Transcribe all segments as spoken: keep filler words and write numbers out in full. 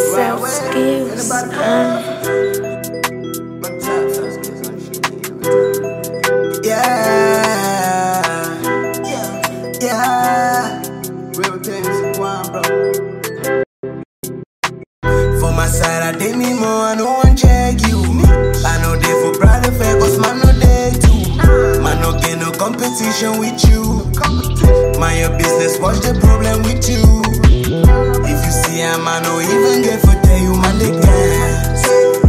self skills. Uh. Yeah, yeah, real things, one bro. For my side, I did me more, I no one check you. I know they for brother fair, cause man no day too. Man no get no competition with you. Mind your business, what's the problem with you? If you see a man, no even get for tell you man they gas.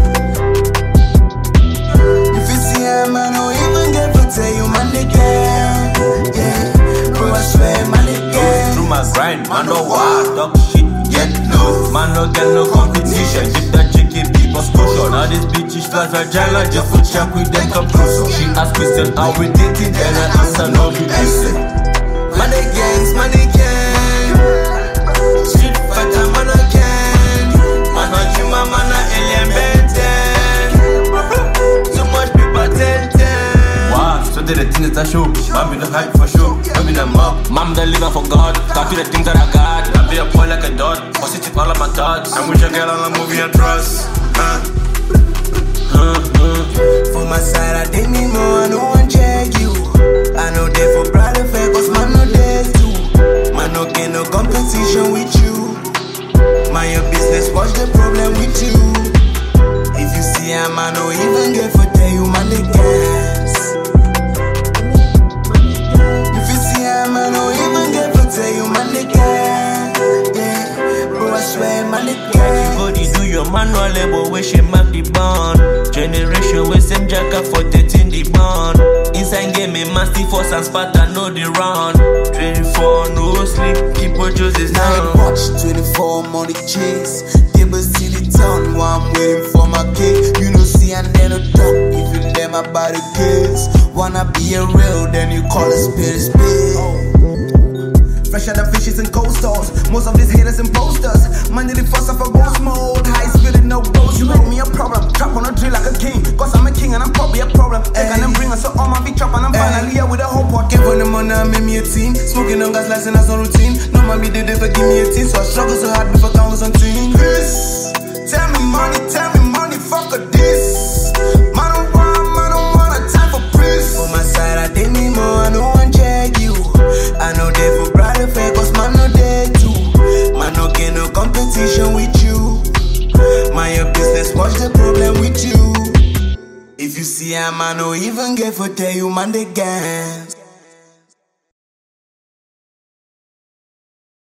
If you see a man, no even get for tell you man they gas. Yeah, bro I swear man they gas. Through my grind, man no wild, talk shit, get low. Man no get no competition, if that chick keep people cushion. Now this bitch is flat fragile, just for check with them come closer. She ask question how we dating, then I answer no be listen. Money gangs, money gang. Street fighter, man I can. Man I you, man I alien benten. So much people tempting. Wow, so the things that I show, man be the hype for sure. I mean I'm up, man the liver for God. Can't do the things that I got. I be a boy like a dot, positive all of my thoughts. I wish I get on a movie and trust. Uh. Uh, uh. For my side, I did me more, I no one check you. I know they for brother fair, cause man no there too. Man no get no competition with you. Mind your business, what's the problem with you? If you see a man, no even get for tell you man they gas. If you see a man, no even get for tell you man they gas. Yeah, bro I swear man they gas. Everybody do your manual labor, where she mark the bond. Generation with same jacker for thirteen the bond. Inside game me masty force and Sparta know the round. Twenty-four no sleep, keep what chooses Night now. watch, twenty-four money chase. Gable see the town while I'm waiting for my cake. You know see and then no talk if you let my body kiss. Wanna be a real, then you call a spade a spade. Fresher than fishes and coastals. Most of these haters and posters. Money the fuss off a ghost mode. High spirit, no ghost. You make me a problem. Trap on a drill like a king. Cause I'm a king and I'm probably a problem. Egg and I'm bringing so all my big trap and I'm finally here with a whole pot. Give on the money, I made me a team. Smoking on gas lights and that's on routine. No man be did it for give me a team. So I struggle so hard before I was on team. This, tell me money, tell me money, fuck a this. Man don't want, man don't want a time for please. For my side, I did me more, I no one check you. I know they for brother fair, cause man no there too. Man no get no competition with you. Mind your business, what's the problem with you? If you see a man, no even get for tell you man they gas.